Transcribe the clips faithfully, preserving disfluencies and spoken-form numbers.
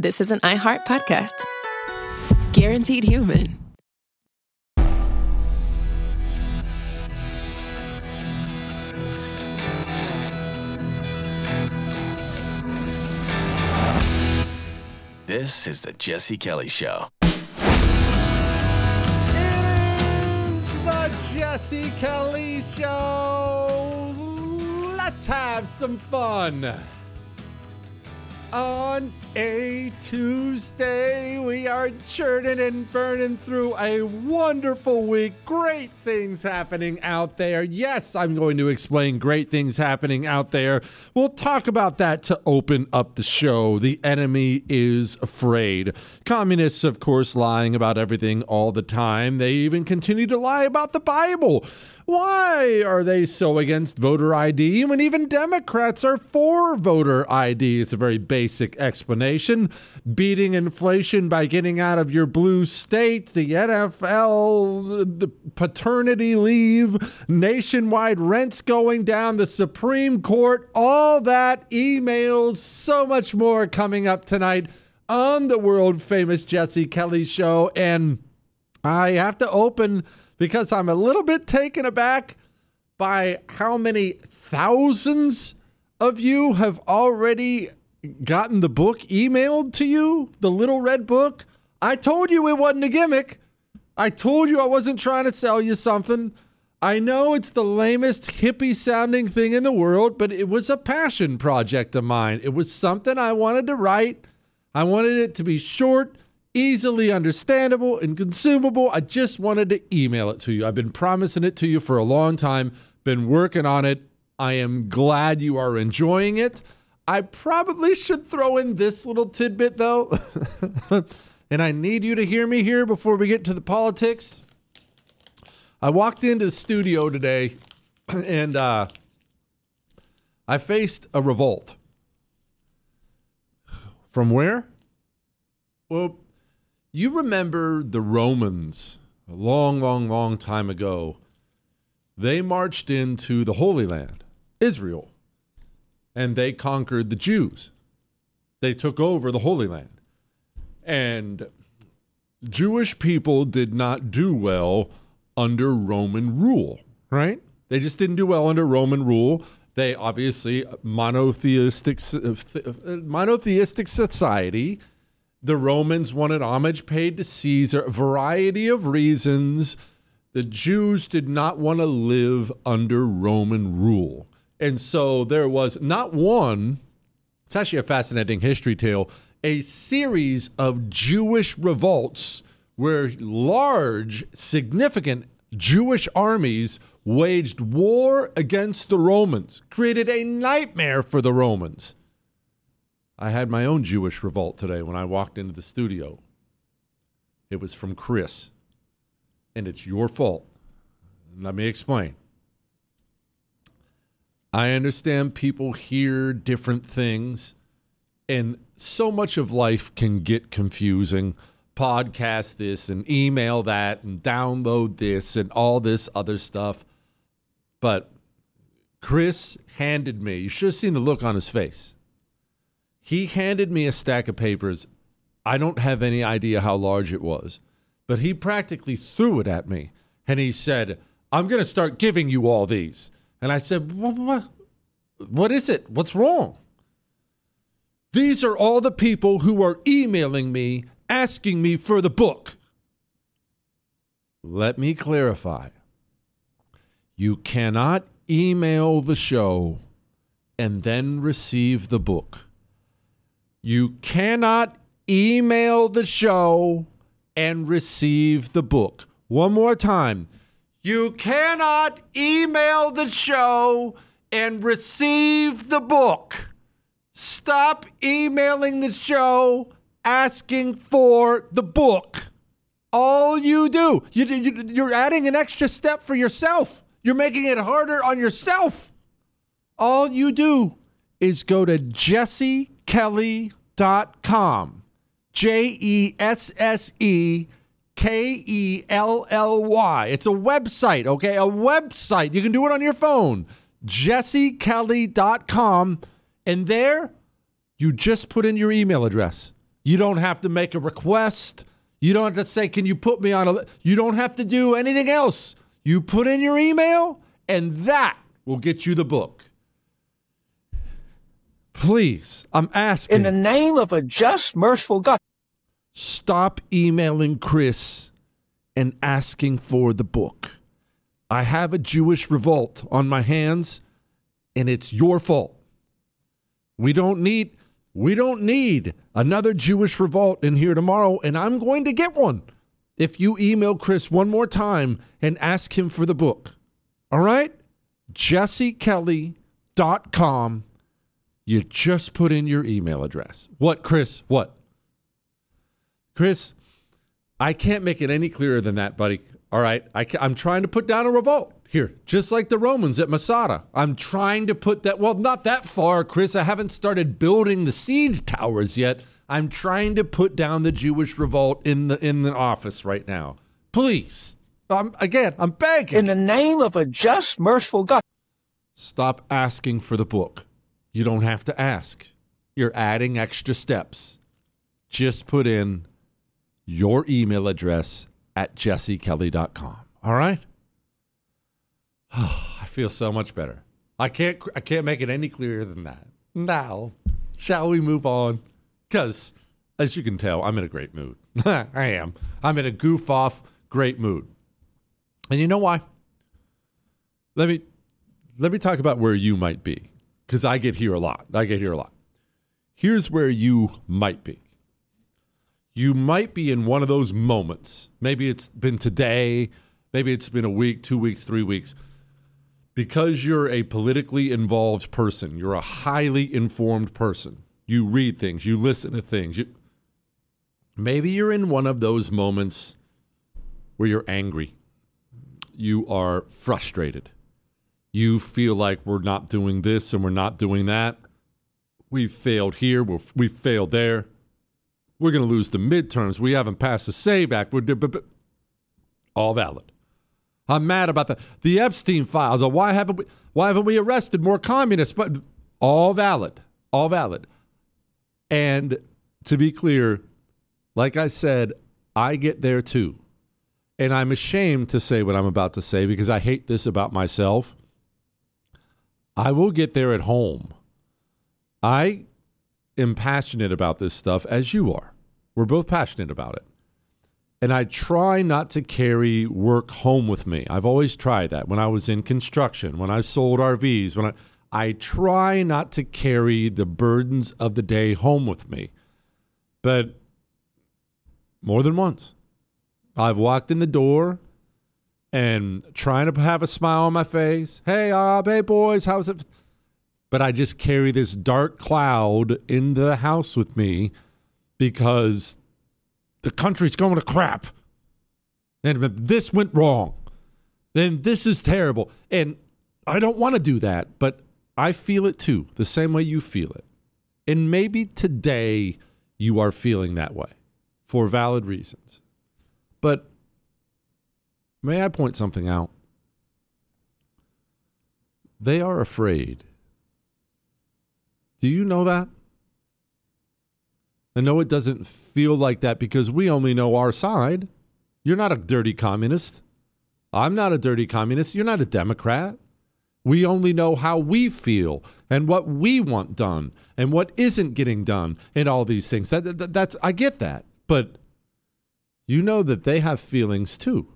This is an iHeart podcast. Guaranteed Human. This is the Jesse Kelly Show. It is the Jesse Kelly Show. Let's have some fun. On a Tuesday, we are churning and burning through a wonderful week. Great things happening out there. Yes, I'm going to explain great things happening out there. We'll talk about that to open up the show. The enemy is afraid. Communists, of course, lying about everything all the time. They even continue to lie about the Bible. Why are they so against voter I D when even Democrats are for voter I D? It's a very basic explanation. Beating inflation by getting out of your blue state, the N F L, the paternity leave, nationwide rents going down, the Supreme Court, all that, emails, so much more coming up tonight on the world famous Jesse Kelly Show. And I have to open because I'm a little bit taken aback by how many thousands of you have already gotten the book emailed to you, the Little Red Book. I told you it wasn't a gimmick. I told you I wasn't trying to sell you something. I know it's the lamest hippie sounding thing in the world, but it was a passion project of mine. It was something I wanted to write. I wanted it to be short, easily understandable and consumable. I just wanted to email it to you. I've been promising it to you for a long time, been working on it. I am glad you are enjoying it. I probably should throw in this little tidbit, though, and I need you to hear me here before we get to the politics. I walked into the studio today, and uh, I faced a revolt. From where? Well, you remember the Romans a long, long, long time ago. They marched into the Holy Land, Israel, and they conquered the Jews. They took over the Holy Land. And Jewish people did not do well under Roman rule, right? They just didn't do well under Roman rule. They obviously, monotheistic, monotheistic society. The Romans wanted homage paid to Caesar, a variety of reasons. The Jews did not want to live under Roman rule. And so there was not one, it's actually a fascinating history tale, a series of Jewish revolts where large, significant Jewish armies waged war against the Romans, created a nightmare for the Romans. I had my own Jewish revolt today when I walked into the studio. It was from Chris, and it's your fault. Let me explain. I understand people hear different things, and so much of life can get confusing. Podcast this and email that and download this and all this other stuff. But Chris handed me, you should have seen the look on his face. He handed me a stack of papers. I don't have any idea how large it was, but he practically threw it at me. And he said, I'm going to start giving you all these. And I said, what, what, what is it? What's wrong? These are all the people who are emailing me, asking me for the book. Let me clarify. You cannot email the show and then receive the book. You cannot email the show and receive the book. One more time. You cannot email the show and receive the book. Stop emailing the show asking for the book. All you do, you, you, you're adding an extra step for yourself. You're making it harder on yourself. All you do is go to jesse kelly dot com. J E S S E K E L L Y. It's a website, okay? A website. You can do it on your phone. jesse kelly dot com. And there, you just put in your email address. You don't have to make a request. You don't have to say, can you put me on a list? You don't have to do anything else. You put in your email, and that will get you the book. Please, I'm asking. In the name of a just, merciful God. Stop emailing Chris and asking for the book. I have a Jewish revolt on my hands, and it's your fault. We don't need we don't need another Jewish revolt in here tomorrow, and I'm going to get one if you email Chris one more time and ask him for the book. All right? Jesse Kelly dot com. You just put in your email address. What, Chris? What? Chris, I can't make it any clearer than that, buddy. All right? I ca- I'm trying to put down a revolt here, just like the Romans at Masada. I'm trying to put that, well, not that far, Chris. I haven't started building the siege towers yet. I'm trying to put down the Jewish revolt in the in the office right now. Please. Um, again, I'm begging. In the name of a just, merciful God. Stop asking for the book. You don't have to ask. You're adding extra steps. Just put in your email address at jesse kelly dot com. All right? Oh, I feel so much better. I can't I can't make it any clearer than that. Now, shall we move on? Because, as you can tell, I'm in a great mood. I am. I'm in a goof-off, great mood. And you know why? Let me let me talk about where you might be. Because I get here a lot. I get here a lot. Here's where you might be. You might be in one of those moments. Maybe it's been today. Maybe it's been a week, two weeks, three weeks. Because you're a politically involved person. You're a highly informed person. You read things. You listen to things. You, maybe you're in one of those moments where you're angry. You are frustrated. You feel like we're not doing this and we're not doing that. We've failed here. We're, we've failed there. We're going to lose the midterms. We haven't passed the SAVE Act. We're all valid. I'm mad about the the Epstein files. Why haven't we? Why haven't we arrested more communists? But all valid. All valid. And to be clear, like I said, I get there too. And I'm ashamed to say what I'm about to say because I hate this about myself. I will get there at home. I am passionate about this stuff as you are. We're both passionate about it. And I try not to carry work home with me. I've always tried that. When I was in construction, when I sold R Vs, when I, I try not to carry the burdens of the day home with me. But more than once, I've walked in the door and trying to have a smile on my face. Hey, uh, hey, boys, how's it? But I just carry this dark cloud into the house with me because the country's going to crap. And this went wrong. Then this is terrible. And I don't want to do that, but I feel it too, the same way you feel it. And maybe today you are feeling that way for valid reasons. But may I point something out? They are afraid. Do you know that? I know it doesn't feel like that because we only know our side. You're not a dirty communist. I'm not a dirty communist. You're not a Democrat. We only know how we feel and what we want done and what isn't getting done and all these things. That, that that's I get that. But you know that they have feelings too.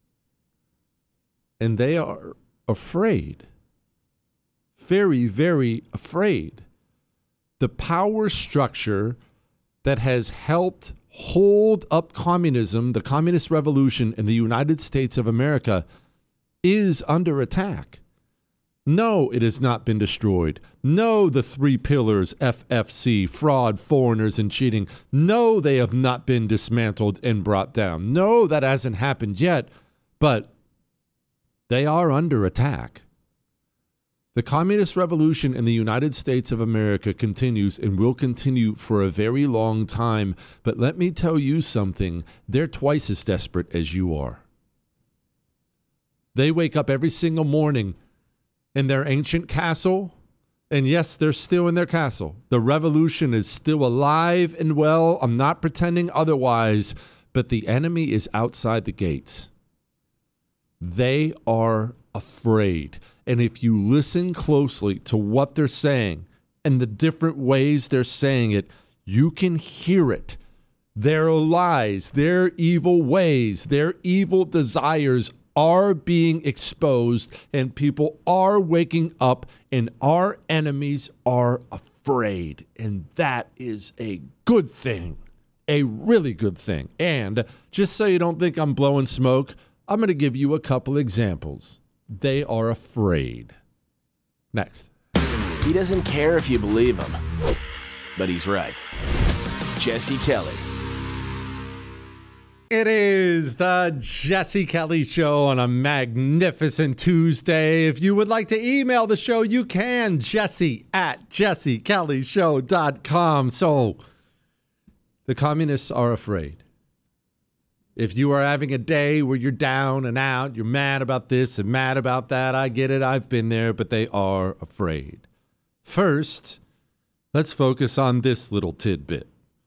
And they are afraid. Very, very afraid. The power structure that has helped hold up communism, the communist revolution in the United States of America, is under attack. No, it has not been destroyed. No, the three pillars, F F C, fraud, foreigners, and cheating. No, they have not been dismantled and brought down. No, that hasn't happened yet, but they are under attack. The communist revolution in the United States of America continues and will continue for a very long time. But let me tell you something. They're twice as desperate as you are. They wake up every single morning in their ancient castle And yes, they're still in their castle. The revolution is still alive and well. I'm not pretending otherwise, but the enemy is outside the gates. They are afraid. And if you listen closely to what they're saying and the different ways they're saying it, you can hear it. Their lies, their evil ways, their evil desires are being exposed, and people are waking up, and our enemies are afraid. And that is a good thing, a really good thing. And just so you don't think I'm blowing smoke, I'm going to give you a couple examples. They are afraid. Next. He doesn't care if you believe him, but he's right. Jesse Kelly. It is the Jesse Kelly Show on a magnificent Tuesday. If you would like to email the show, you can. Jesse at jesse kelly show dot com. So, the communists are afraid. If you are having a day where you're down and out, you're mad about this and mad about that, I get it. I've been there, but they are afraid. First, let's focus on this little tidbit.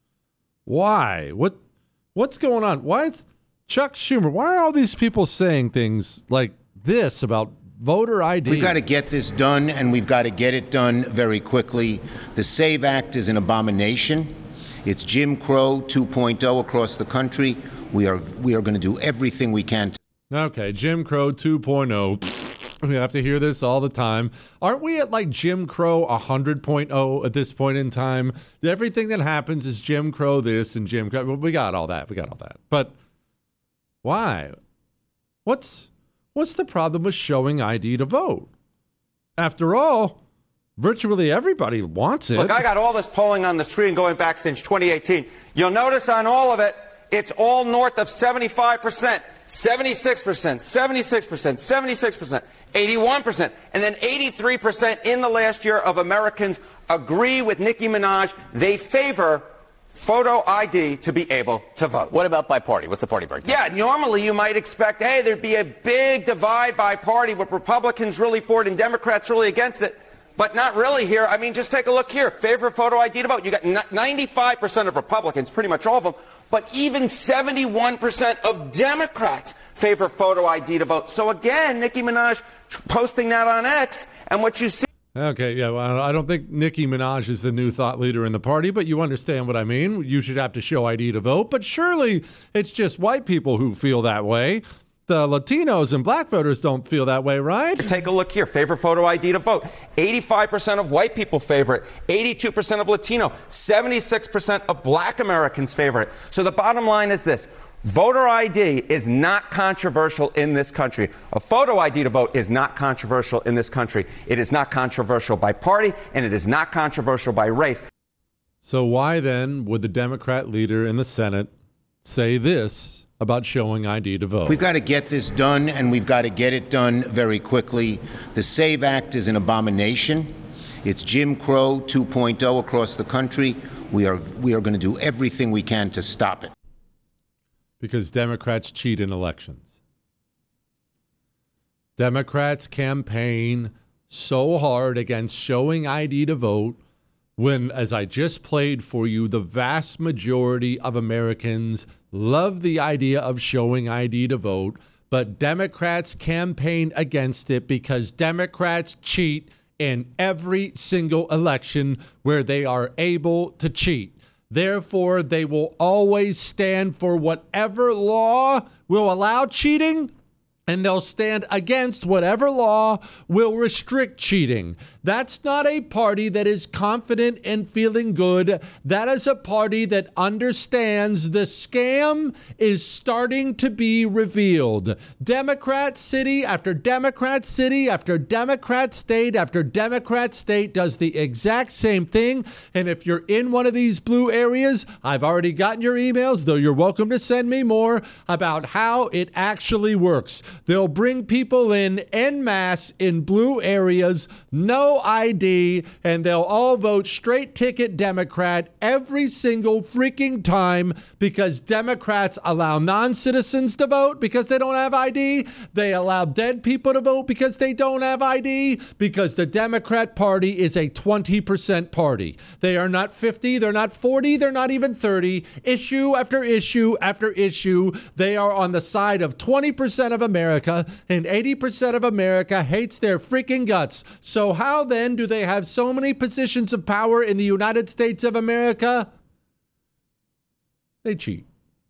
Why? What? What's going on? Why is Chuck Schumer? Why are all these people saying things like this about voter I D? We've got to get this done, and we've got to get it done very quickly. The SAVE Act is an abomination. It's Jim Crow two point oh across the country. We are we are going to do everything we can to. Okay, Jim Crow two point oh. We have to hear this all the time. Aren't we at like Jim Crow one hundred point oh at this point in time? Everything that happens is Jim Crow this and Jim Crow. We got all that. We got all that. But why? What's what's the problem with showing I D to vote? After all, virtually everybody wants it. Look, I got all this polling on the screen going back since twenty eighteen. You'll notice on all of it, it's all north of seventy-five percent. seventy-six percent, seventy-six percent, seventy-six percent, eighty-one percent, and then eighty-three percent in the last year of Americans agree with Nicki Minaj. They favor photo I D to be able to vote. What about by party? What's the party breakdown? Yeah, normally you might expect, hey, there'd be a big divide by party with Republicans really for it and Democrats really against it. But not really here. I mean, just take a look here. Favor photo I D to vote. You got ninety-five percent of Republicans, pretty much all of them, but even seventy-one percent of Democrats favor photo I D to vote. So again, Nicki Minaj posting that on X, and what you see. Okay, yeah, well, I don't think Nicki Minaj is the new thought leader in the party, but you understand what I mean. You should have to show I D to vote, but surely it's just white people who feel that way. The Latinos and black voters don't feel that way, right? Take a look here. Favor photo I D to vote. eighty-five percent of white people favor it. eighty-two percent of Latino. seventy-six percent of black Americans favor it. So the bottom line is this. Voter I D is not controversial in this country. A photo I D to vote is not controversial in this country. It is not controversial by party, and it is not controversial by race. So why then would the Democrat leader in the Senate say this about showing I D to vote? We've got to get this done, and we've got to get it done very quickly. The SAVE Act is an abomination. It's Jim Crow two point oh across the country. We are we are going to do everything we can to stop it. Because Democrats cheat in elections. Democrats campaign so hard against showing I D to vote when, as I just played for you, the vast majority of Americans love the idea of showing I D to vote, but Democrats campaign against it because Democrats cheat in every single election where they are able to cheat. Therefore, they will always stand for whatever law will allow cheating, and they'll stand against whatever law will restrict cheating. That's not a party that is confident and feeling good. That is a party that understands the scam is starting to be revealed. Democrat city after Democrat city after Democrat state after Democrat state does the exact same thing. And if you're in one of these blue areas, I've already gotten your emails, though you're welcome to send me more, about how it actually works. They'll bring people in en masse in blue areas, no I D, and they'll all vote straight ticket Democrat every single freaking time because Democrats allow non-citizens to vote because they don't have I D. They allow dead people to vote because they don't have I D, because the Democrat Party is a twenty percent party. They are not fifty, they're not forty, they're not even thirty. Issue after issue after issue, they are on the side of twenty percent of America, and eighty percent of America hates their freaking guts. So how then do they have so many positions of power in the United States of America? They cheat.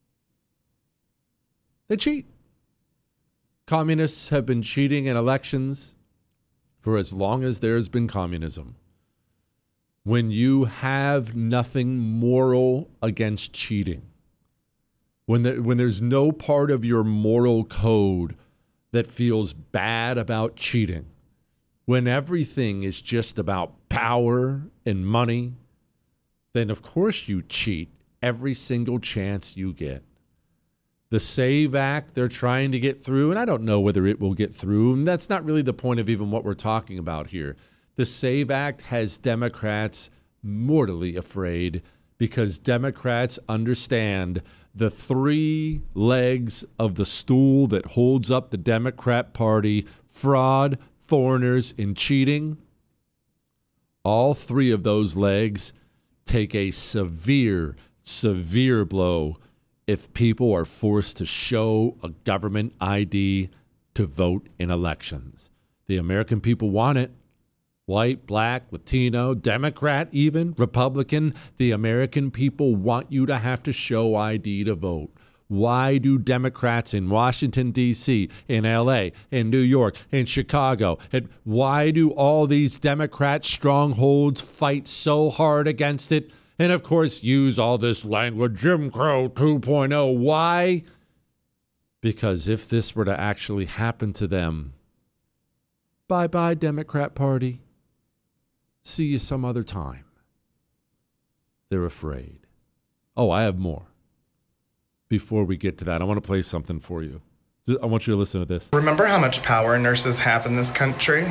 They cheat. Communists have been cheating in elections for as long as there's been communism. When you have nothing moral against cheating, when there, when there's no part of your moral code that feels bad about cheating, when everything is just about power and money, then of course you cheat every single chance you get. The SAVE Act they're trying to get through, and I don't know whether it will get through, and that's not really the point of even what we're talking about here. The SAVE Act has Democrats mortally afraid because Democrats understand the three legs of the stool that holds up the Democrat Party: fraud, foreigners, and cheating. All three of those legs take a severe, severe blow if people are forced to show a government I D to vote in elections. The American people want it. White, black, Latino, Democrat even, Republican. The American people want you to have to show I D to vote. Why do Democrats in Washington, D C, in L A, in New York, in Chicago, and why do all these Democrat strongholds fight so hard against it? And, of course, use all this language, Jim Crow two point oh. Why? Because if this were to actually happen to them, bye-bye, Democrat Party. See you some other time. They're afraid. Oh, I have more. Before we get to that, I want to play something for you. I want you to listen to this. Remember how much power nurses have in this country?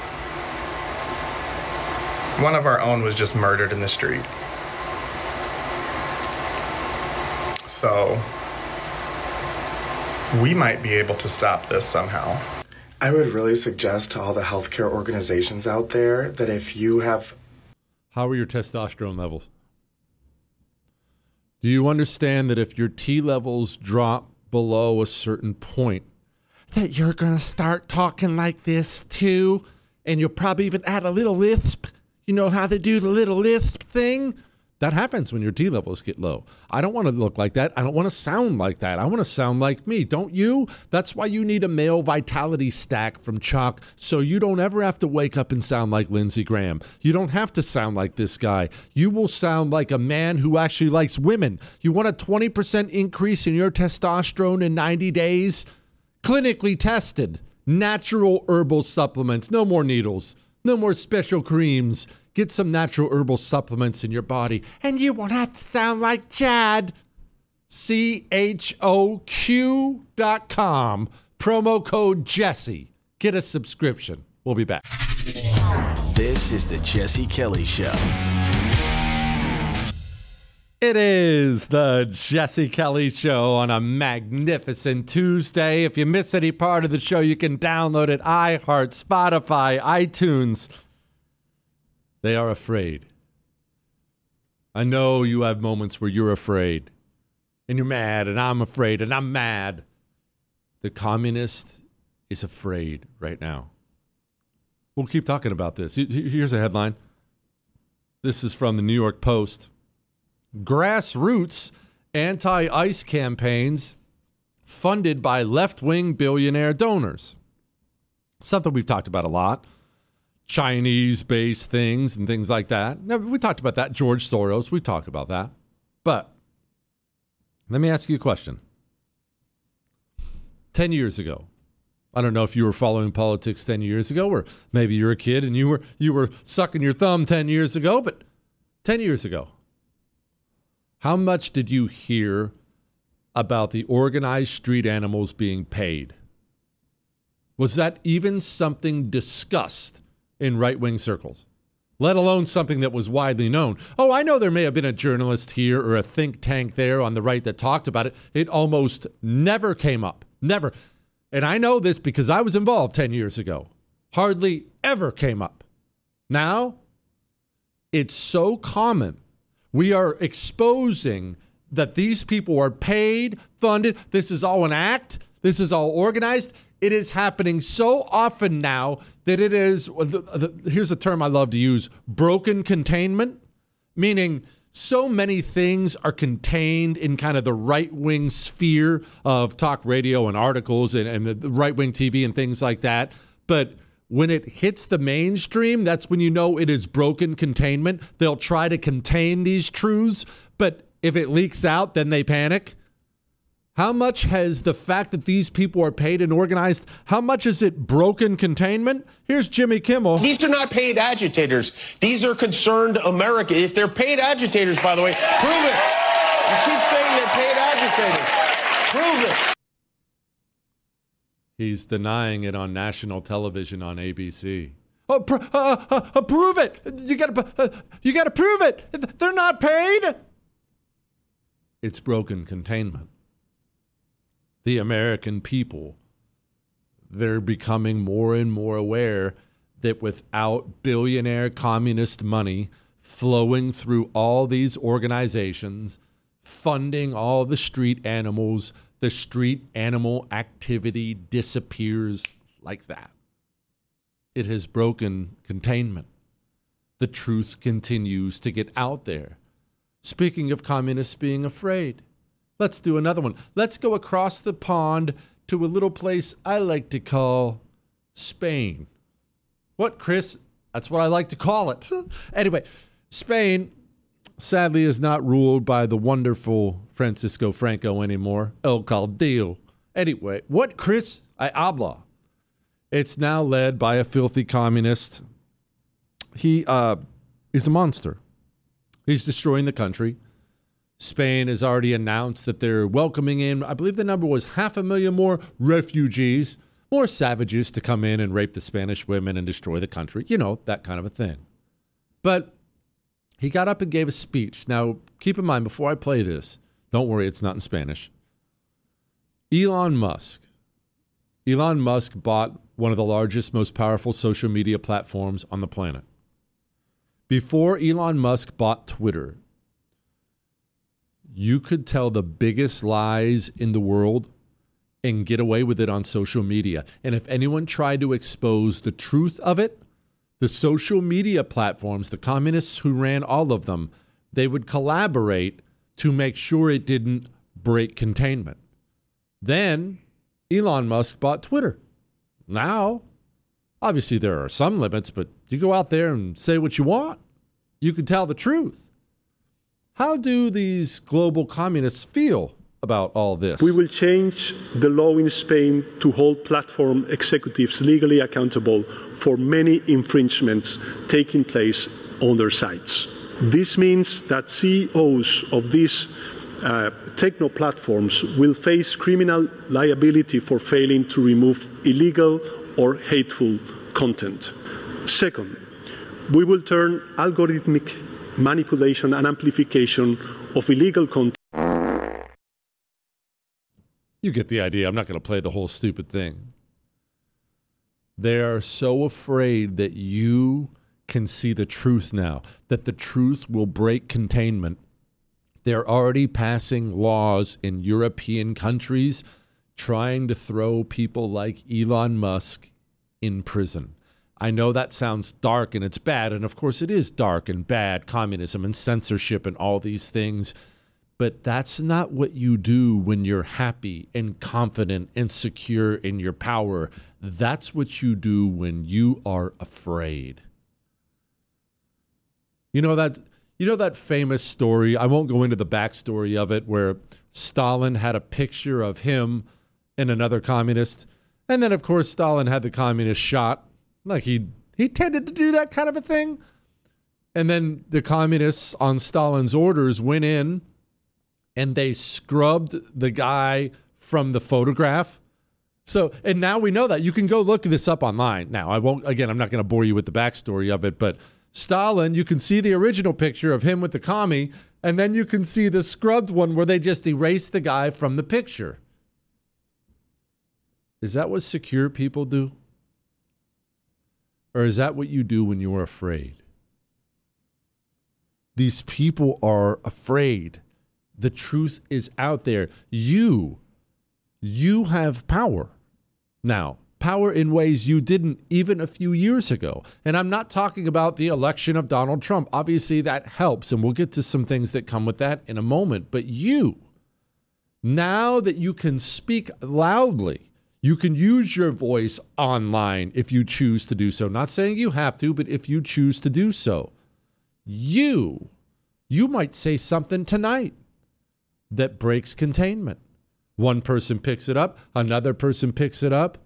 One of our own was just murdered in the street. So, we might be able to stop this somehow. I would really suggest to all the healthcare organizations out there that if you have... How are your testosterone levels? Do you understand that if your T levels drop below a certain point, that you're going to start talking like this too? And you'll probably even add a little lisp. You know how they do the little lisp thing? That happens when your T levels get low. I don't want to look like that. I don't want to sound like that. I want to sound like me. Don't you? That's why you need a male vitality stack from Chalk, so you don't ever have to wake up and sound like Lindsey Graham. You don't have to sound like this guy. You will sound like a man who actually likes women. You want a twenty percent increase in your testosterone in ninety days? Clinically tested. Natural herbal supplements. No more needles. No more special creams. Get some natural herbal supplements in your body, and you won't have to sound like Chad. C H O Q dot com. Promo code Jesse. Get a subscription. We'll be back. This is the Jesse Kelly Show. It is the Jesse Kelly Show on a magnificent Tuesday. If you miss any part of the show, you can download it. iHeart, Spotify, iTunes. They are afraid. I know you have moments where you're afraid. And you're mad, and I'm afraid, and I'm mad. The communist is afraid right now. We'll keep talking about this. Here's a headline. This is from the New York Post. Grassroots anti-ICE campaigns funded by left-wing billionaire donors. Something we've talked about a lot. Chinese-based things and things like that. Now, we talked about that. George Soros, we talked about that. But let me ask you a question. Ten years ago, I don't know if you were following politics ten years ago, or maybe you're a kid and you were you were sucking your thumb ten years ago, but ten years ago, how much did you hear about the organized street animals being paid? Was that even something discussed in right-wing circles, let alone something that was widely known? Oh, I know there may have been a journalist here or a think tank there on the right that talked about it. It almost never came up. Never. And I know this because I was involved ten years ago. Hardly ever came up. Now, it's so common. We are exposing that these people are paid, funded. This is all an act. This is all organized. It is happening so often now that it is, here's a term I love to use, broken containment, meaning so many things are contained in kind of the right-wing sphere of talk radio and articles and, and the right-wing T V and things like that. But when it hits the mainstream, that's when you know it is broken containment. They'll try to contain these truths, but if it leaks out, then they panic. How much has the fact that these people are paid and organized, how much is it broken containment? Here's Jimmy Kimmel. These are not paid agitators. These are concerned America. If they're paid agitators, by the way, prove it. You keep saying they're paid agitators. Prove it. He's denying it on national television on A B C. Oh, pr- uh, uh, uh, prove it. You gotta, uh, you gotta prove it. They're not paid. It's broken containment. The American people, they're becoming more and more aware that without billionaire communist money flowing through all these organizations, funding all the street animals, the street animal activity disappears like that. It has broken containment. The truth continues to get out there. Speaking of communists being afraid, let's do another one. Let's go across the pond to a little place I like to call Spain. What, Chris? That's what I like to call it. Anyway, Spain, sadly, is not ruled by the wonderful Francisco Franco anymore. El Caudillo. Anyway, what, Chris? I habla. It's now led by a filthy communist. He uh, is a monster. He's destroying the country. Spain has already announced that they're welcoming in, I believe the number was half a million more refugees, more savages to come in and rape the Spanish women and destroy the country. You know, that kind of a thing. But he got up and gave a speech. Now, keep in mind, before I play this, don't worry, it's not in Spanish. Elon Musk. Elon Musk bought one of the largest, most powerful social media platforms on the planet. Before Elon Musk bought Twitter, you could tell the biggest lies in the world and get away with it on social media. And if anyone tried to expose the truth of it, the social media platforms, the communists who ran all of them, they would collaborate to make sure it didn't break containment. Then Elon Musk bought Twitter. Now, obviously there are some limits, but you go out there and say what you want. You can tell the truth. How do these global communists feel about all this? We will change the law in Spain to hold platform executives legally accountable for many infringements taking place on their sites. This means that C E Os of these uh, techno platforms will face criminal liability for failing to remove illegal or hateful content. Second, we will turn algorithmic manipulation and amplification of illegal content. You get the idea. I'm not going to play the whole stupid thing. They are so afraid that you can see the truth now, that the truth will break containment. They're already passing laws in European countries trying to throw people like Elon Musk in prison. I know that sounds dark and it's bad, and of course it is dark and bad, communism and censorship and all these things, but that's not what you do when you're happy and confident and secure in your power. That's what you do when you are afraid. You know that, you know that famous story, I won't go into the backstory of it, where Stalin had a picture of him and another communist, and then of course Stalin had the communist shot. Like he he tended to do that kind of a thing. And then the communists on Stalin's orders went in and they scrubbed the guy from the photograph So, and now we know that. You can go look this up online. Now, I won't, again, I'm not going to bore you with the backstory of it, but Stalin, you can see the original picture of him with the commie, and then you can see the scrubbed one where they just erase the guy from the picture. Is that what secure people do? Or is that what you do when you're afraid? These people are afraid. The truth is out there. You, you have power now. Power in ways you didn't even a few years ago. And I'm not talking about the election of Donald Trump. Obviously, that helps, and we'll get to some things that come with that in a moment. But you, now that you can speak loudly, you can use your voice online if you choose to do so. Not saying you have to, but if you choose to do so, you, you might say something tonight that breaks containment. One person picks it up, another person picks it up.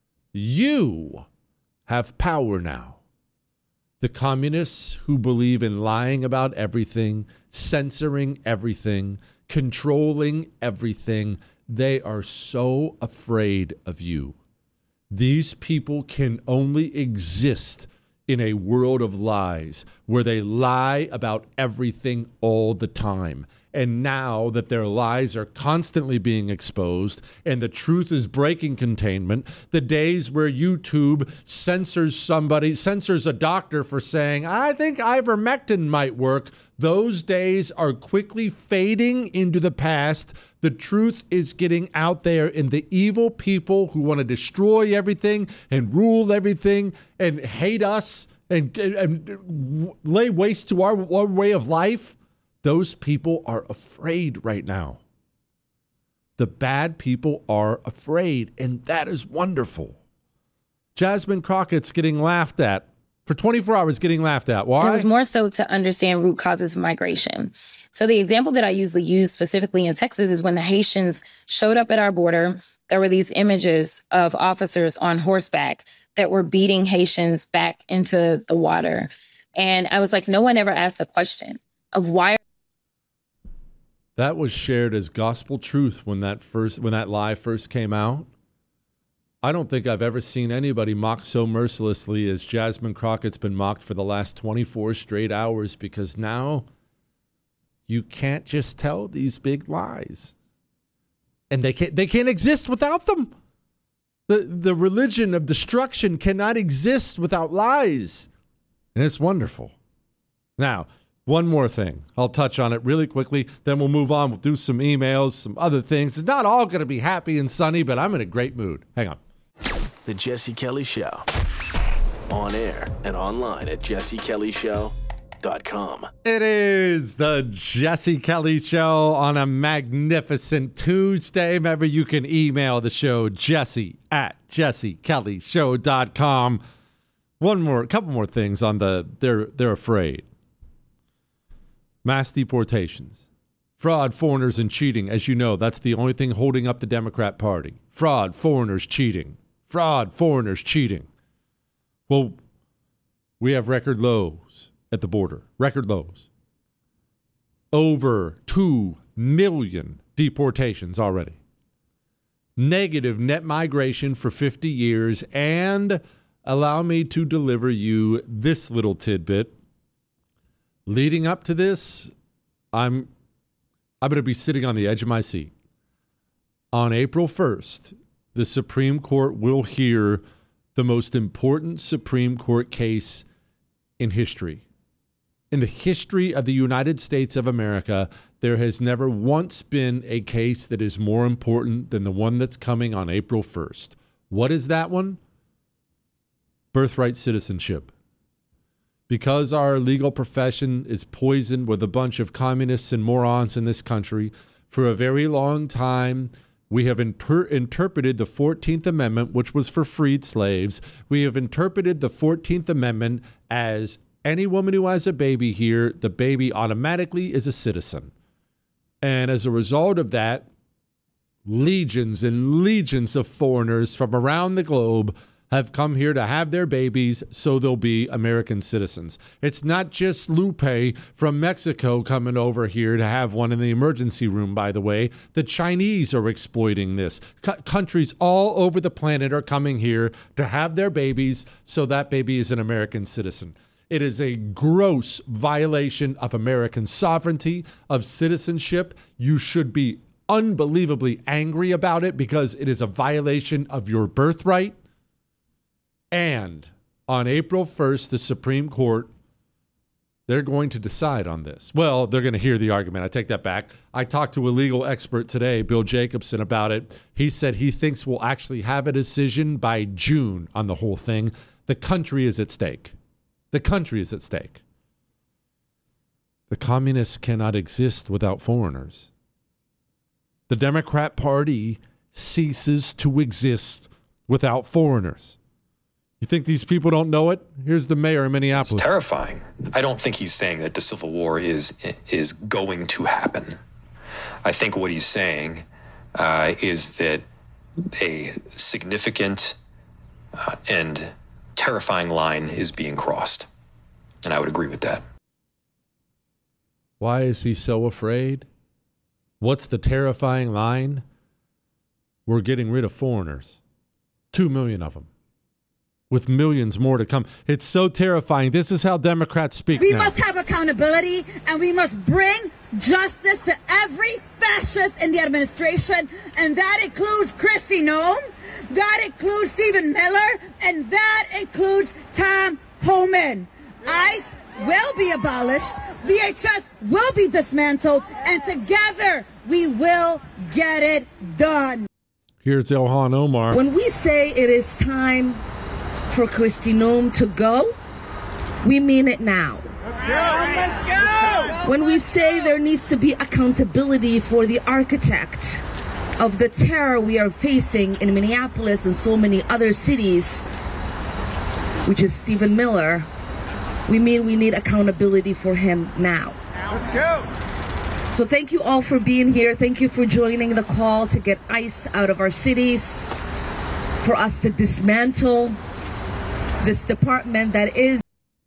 You have power now. The communists who believe in lying about everything, censoring everything, controlling everything, they are so afraid of you. These people can only exist in a world of lies where they lie about everything all the time. And now that their lies are constantly being exposed and the truth is breaking containment, the days where YouTube censors somebody, censors a doctor for saying, I think ivermectin might work, those days are quickly fading into the past. The truth is getting out there, and the evil people who want to destroy everything and rule everything and hate us and, and lay waste to our, our way of life, those people are afraid right now. The bad people are afraid, and that is wonderful. Jasmine Crockett's getting laughed at for twenty-four hours, getting laughed at. Why? It was more so to understand root causes of migration. So the example that I usually use specifically in Texas is when the Haitians showed up at our border, there were these images of officers on horseback that were beating Haitians back into the water. And I was like, no one ever asked the question of why. That was shared as gospel truth when that first when that lie first came out. I don't think I've ever seen anybody mocked so mercilessly as Jasmine Crockett's been mocked for the last twenty-four straight hours, because now you can't just tell these big lies. And they can't they can't exist without them. The the religion of destruction cannot exist without lies. And it's wonderful. Now, one more thing. I'll touch on it really quickly. Then we'll move on. We'll do some emails, some other things. It's not all going to be happy and sunny, but I'm in a great mood. Hang on. The Jesse Kelly Show. On air and online at jesse kelly show dot com. It is the Jesse Kelly Show on a magnificent Tuesday. Remember, you can email the show, jesse at jesse kelly show dot com. One more, a couple more things on the they're they're afraid. Mass deportations, fraud, foreigners, and cheating. As you know, that's the only thing holding up the Democrat Party. Fraud, foreigners, cheating. Fraud, foreigners, cheating. Well, we have record lows at the border. Record lows. Over two million deportations already. Negative net migration for fifty years. And allow me to deliver you this little tidbit. Leading up to this, I'm I'm going to be sitting on the edge of my seat. On April first, the Supreme Court will hear the most important Supreme Court case in history. In the history of the United States of America, there has never once been a case that is more important than the one that's coming on April first. What is that one? Birthright citizenship. Because our legal profession is poisoned with a bunch of communists and morons in this country, for a very long time, we have inter- interpreted the fourteenth Amendment, which was for freed slaves. We have interpreted the fourteenth Amendment as any woman who has a baby here, the baby automatically is a citizen. And as a result of that, legions and legions of foreigners from around the globe have come here to have their babies so they'll be American citizens. It's not just Lupe from Mexico coming over here to have one in the emergency room, by the way. The Chinese are exploiting this. C- countries all over the planet are coming here to have their babies so that baby is an American citizen. It is a gross violation of American sovereignty, of citizenship. You should be unbelievably angry about it because it is a violation of your birthright. And on April first, the Supreme Court, they're going to decide on this. Well, they're going to hear the argument. I take that back. I talked to a legal expert today, Bill Jacobson, about it. He said he thinks we'll actually have a decision by June on the whole thing. The country is at stake. The country is at stake. The communists cannot exist without foreigners. The Democrat Party ceases to exist without foreigners. You think these people don't know it? Here's the mayor of Minneapolis. It's terrifying. I don't think he's saying that the Civil War is is going to happen. I think what he's saying uh, is that a significant uh, and terrifying line is being crossed. And I would agree with that. Why is he so afraid? What's the terrifying line? We're getting rid of foreigners. Two million of them. With millions more to come. It's so terrifying. This is how Democrats speak We now. must have accountability, and we must bring justice to every fascist in the administration, and that includes Kristi Noem, that includes Stephen Miller, and that includes Tom Homan. ICE will be abolished, V H S will be dismantled, and together we will get it done. Here's Ilhan Omar. When we say it is time for Kristi Noem to go, we mean it now. Let's go! Let's go! When we say there needs to be accountability for the architect of the terror we are facing in Minneapolis and so many other cities, which is Stephen Miller, we mean we need accountability for him now. Let's go! So thank you all for being here. Thank you for joining the call to get ICE out of our cities, for us to dismantle this department that is.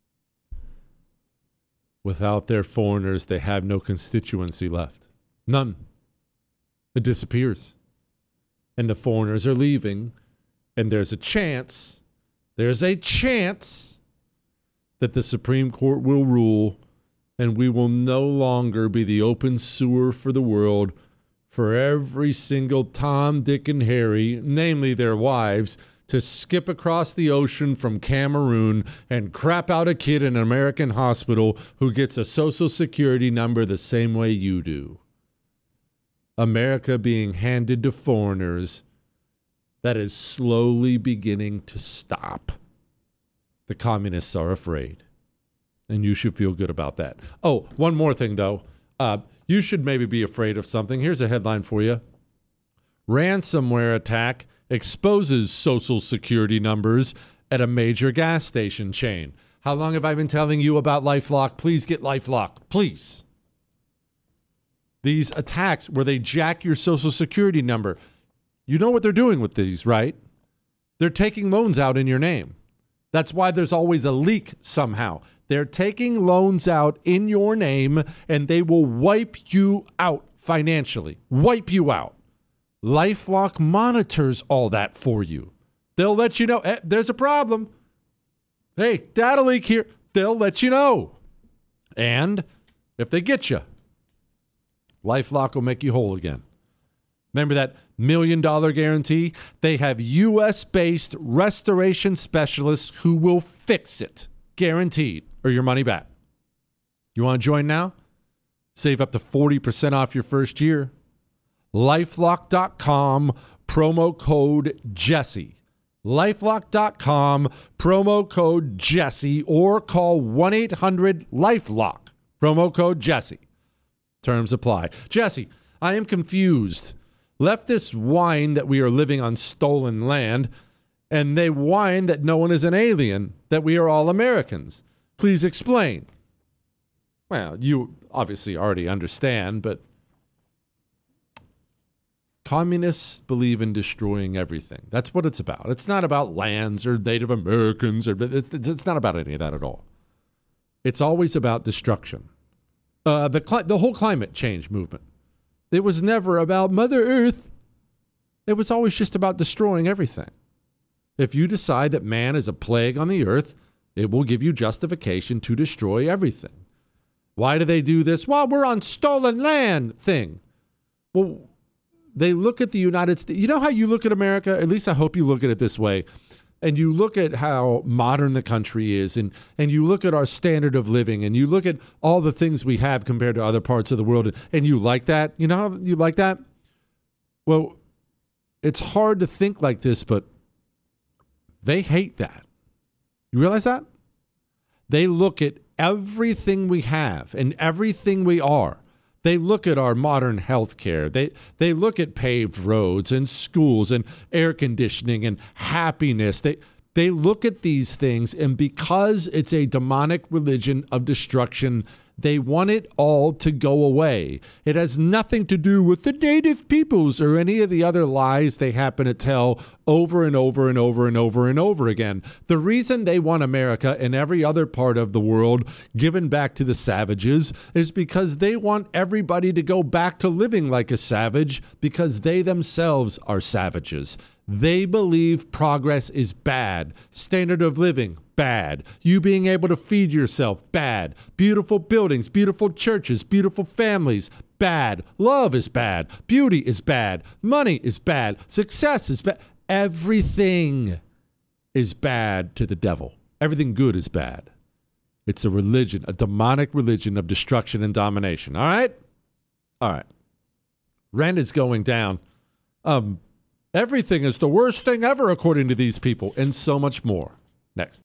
Without their foreigners, they have no constituency left. None. It disappears. And the foreigners are leaving. And there's a chance, there's a chance that the Supreme Court will rule and we will no longer be the open sewer for the world for every single Tom, Dick, and Harry, namely their wives, to skip across the ocean from Cameroon and crap out a kid in an American hospital who gets a social security number the same way you do. America being handed to foreigners, that is slowly beginning to stop. The communists are afraid. And you should feel good about that. Oh, one more thing, though. Uh, you should maybe be afraid of something. Here's a headline for you. Ransomware attack exposes social security numbers at a major gas station chain. How long have I been telling you about LifeLock? Please get LifeLock. Please. These attacks where they jack your social security number. You know what they're doing with these, right? They're taking loans out in your name. That's why there's always a leak somehow. They're taking loans out in your name, and they will wipe you out financially. Wipe you out. LifeLock monitors all that for you. They'll let you know, eh, there's a problem. Hey, data leak here. They'll let you know. And if they get you, LifeLock will make you whole again. Remember that million dollar guarantee? They have U S-based restoration specialists who will fix it. Guaranteed. Or your money back. You want to join now? Save up to forty percent off your first year. LifeLock dot com, promo code Jesse. LifeLock dot com, promo code Jesse, or call one eight hundred LifeLock, promo code Jesse. Terms apply. Jesse, I am confused. Leftists whine that we are living on stolen land, and they whine that no one is an alien, that we are all Americans. Please explain. Well, you obviously already understand, but Communists believe in destroying everything. That's what it's about. It's not about lands or Native Americans, or it's, it's not about any of that at all. It's always about destruction. Uh, the cli- the whole climate change movement. It was never about Mother Earth. It was always just about destroying everything. If you decide that man is a plague on the earth, it will give you justification to destroy everything. Why do they do this? Well, we're on stolen land thing. Well, they look at the United States. You know how you look at America? At least I hope you look at it this way. And you look at how modern the country is, and, and you look at our standard of living, and you look at all the things we have compared to other parts of the world, and, and you like that? You know how you like that? Well, it's hard to think like this, but they hate that. You realize that? They look at everything we have and everything we are. They look at our modern health care. They, they look at paved roads and schools and air conditioning and happiness. They, they look at these things, and because it's a demonic religion of destruction, they want it all to go away. It has nothing to do with the native peoples or any of the other lies they happen to tell over and over and over and over and over again. The reason they want America and every other part of the world given back to the savages is because they want everybody to go back to living like a savage, because they themselves are savages. They believe progress is bad. Standard of living, bad. You being able to feed yourself, bad. Beautiful buildings, beautiful churches, beautiful families, bad. Love is bad. Beauty is bad. Money is bad. Success is bad. Everything is bad to the devil. Everything good is bad. It's a religion, a demonic religion of destruction and domination. All right? All right. Rent is going down. Um... Everything is the worst thing ever, according to these people, and so much more. Next.